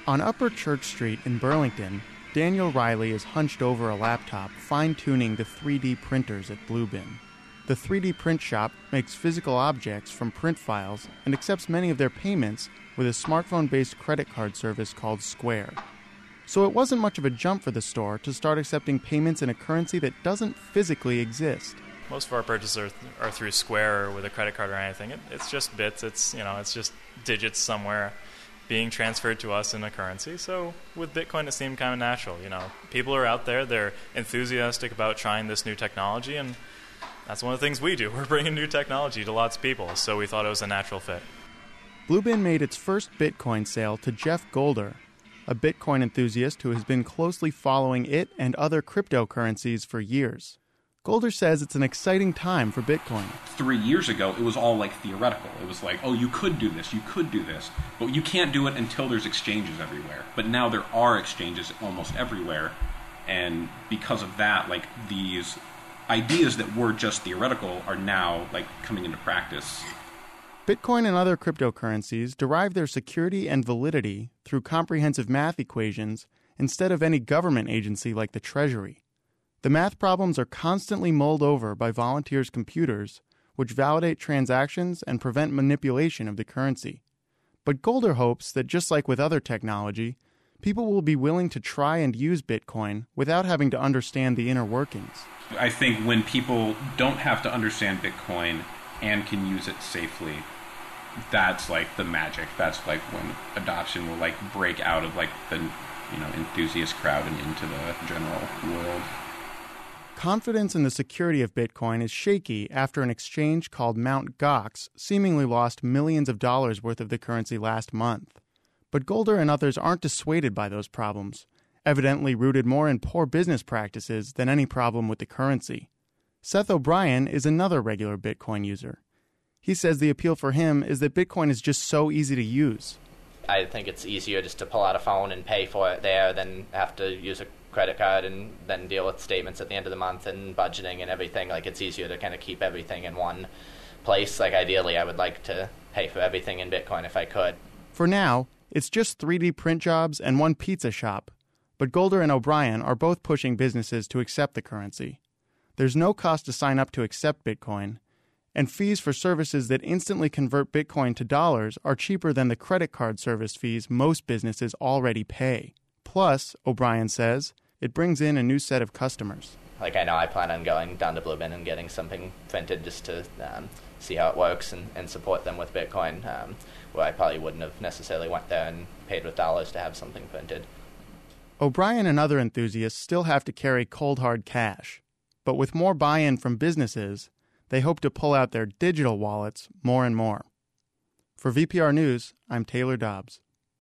On Upper Church Street in Burlington, Daniel Riley is hunched over a laptop, fine-tuning the 3D printers at Bluebin. The 3D print shop makes physical objects from print files and accepts many of their payments with a smartphone-based credit card service called Square. So it wasn't much of a jump for the store to start accepting payments in a currency that doesn't physically exist. Most of our purchases are through Square or with a credit card or anything. It's just bits. It's just digits somewhere being transferred to us in a currency. So with Bitcoin, it seemed kind of natural. People are out there. They're enthusiastic about trying this new technology, and that's one of the things we do. We're bringing new technology to lots of people, so we thought it was a natural fit. Bluebin made its first Bitcoin sale to Jeff Golder, a Bitcoin enthusiast who has been closely following it and other cryptocurrencies for years. Golder says it's an exciting time for Bitcoin. 3 years ago, it was all theoretical. It was oh, you could do this, but you can't do it until there's exchanges everywhere. But now there are exchanges almost everywhere, and because of that, these ideas that were just theoretical are now coming into practice. Bitcoin and other cryptocurrencies derive their security and validity through comprehensive math equations instead of any government agency like the Treasury. The math problems are constantly mulled over by volunteers' computers, which validate transactions and prevent manipulation of the currency. But Golder hopes that just like with other technology, people will be willing to try and use Bitcoin without having to understand the inner workings. I think when people don't have to understand Bitcoin and can use it safely, that's the magic. That's when adoption will break out of the enthusiast crowd and into the general world. Confidence in the security of Bitcoin is shaky after an exchange called Mt. Gox seemingly lost millions of dollars worth of the currency last month. But Golder and others aren't dissuaded by those problems, evidently rooted more in poor business practices than any problem with the currency. Seth O'Brien is another regular Bitcoin user. He says the appeal for him is that Bitcoin is just so easy to use. I think it's easier just to pull out a phone and pay for it there than have to use a credit card and then deal with statements at the end of the month and budgeting and everything. It's easier to kind of keep everything in one place. Ideally, I would like to pay for everything in Bitcoin if I could. For now, it's just 3D print jobs and one pizza shop. But Golder and O'Brien are both pushing businesses to accept the currency. There's no cost to sign up to accept Bitcoin, and fees for services that instantly convert Bitcoin to dollars are cheaper than the credit card service fees most businesses already pay. Plus, O'Brien says, it brings in a new set of customers. I know I plan on going down to Bluebin and getting something printed just to see how it works and support them with Bitcoin, where I probably wouldn't have necessarily went there and paid with dollars to have something printed. O'Brien and other enthusiasts still have to carry cold hard cash, but with more buy-in from businesses, they hope to pull out their digital wallets more and more. For VPR News, I'm Taylor Dobbs.